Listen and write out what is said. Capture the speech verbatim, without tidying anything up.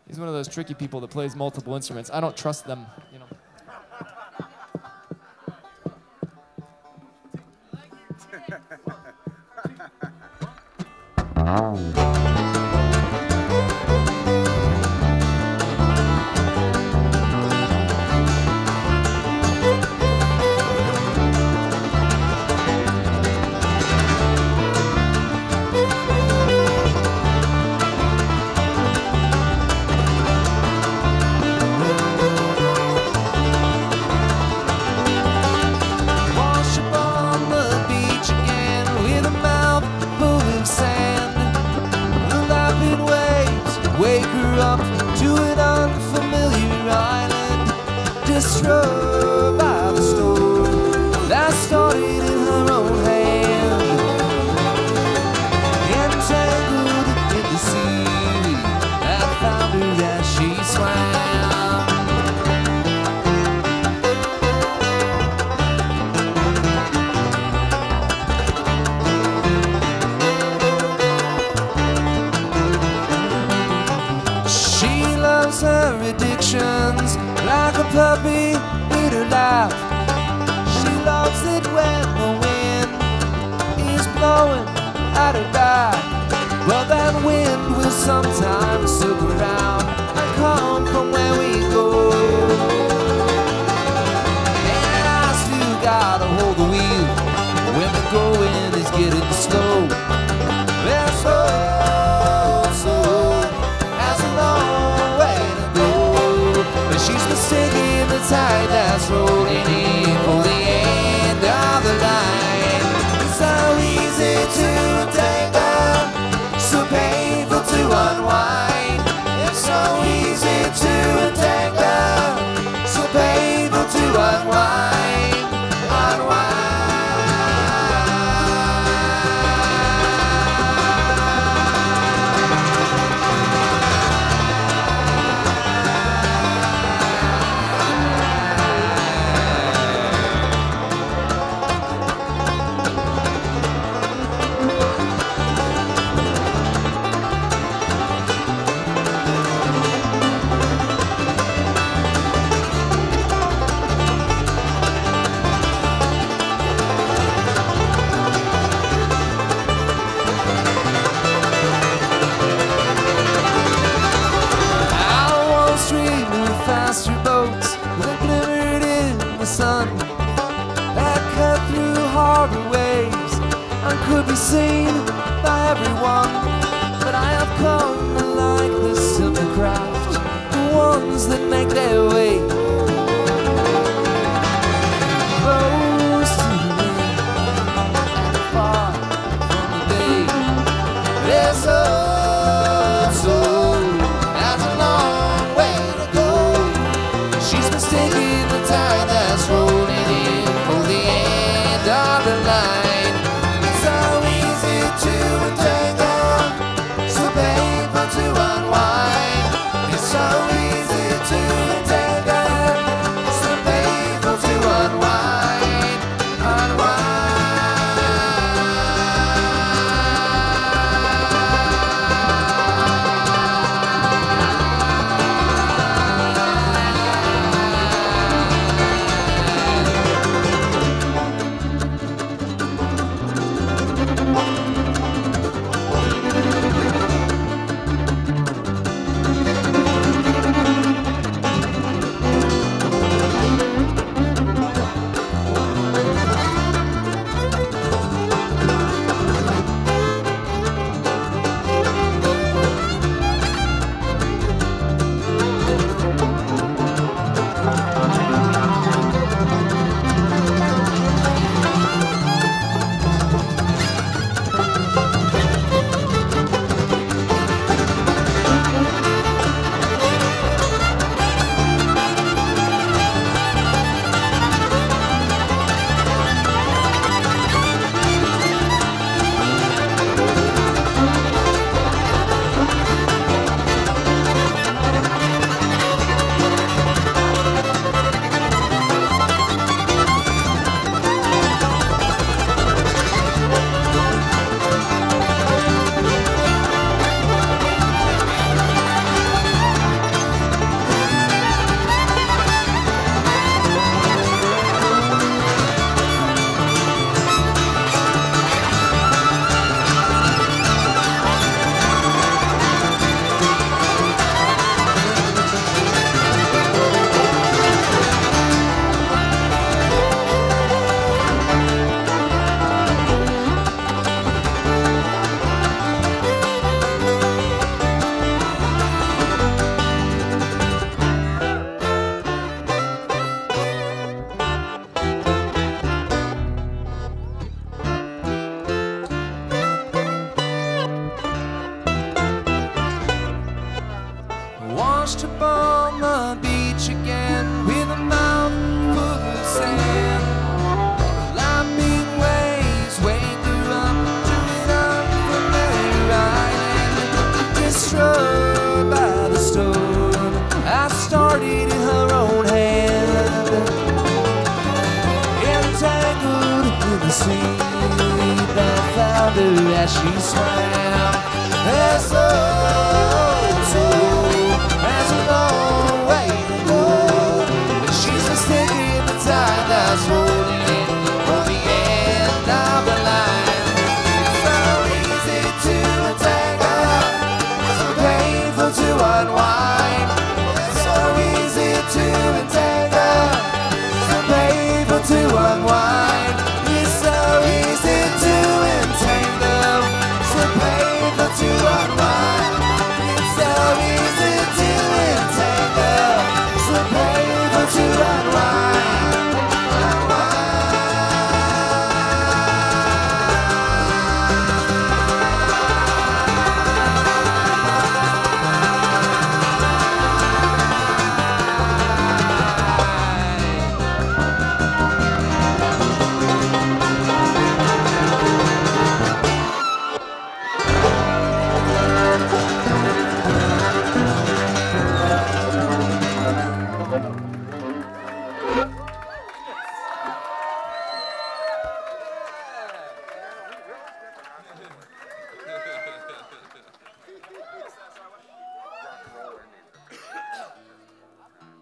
He's one of those tricky people that plays multiple instruments. I don't trust them, you know. Destroyed by the storm that started in her own hand, entangled in the seaweed that found her as she swam. She loves her addictions like a puppy in her lap. She loves it when the wind is blowing at her back, but that wind will sometimes circle around and come from where we go. And I still gotta hold the wheel when the going is getting slow. There's so, so has a long way to go, but she's mistaken the tide that's rolling in for the end of the line. It's so easy to entangle, so painful to unwind. It's so easy to entangle, so painful to unwind, unwind. Faster boats that glimmered in the sun, that cut through harbor waves and could be seen by everyone. But I have come to like the simple craft, the ones that make their way close to the wind, far from the bay. There's a soul has a long way to go. She's mistaken the tide that's rolling in for the end of the line. It's so easy to entangle, so painful to unwind. It's so easy to entangle, so painful to unwind, unwind. washed up on the beach again with a mouth full of sand. Lapping waves, wade through up to an unfamiliar island. Destroyed by the storm, I started in her own hand. Entangled in the sea that found her as she swam. There's so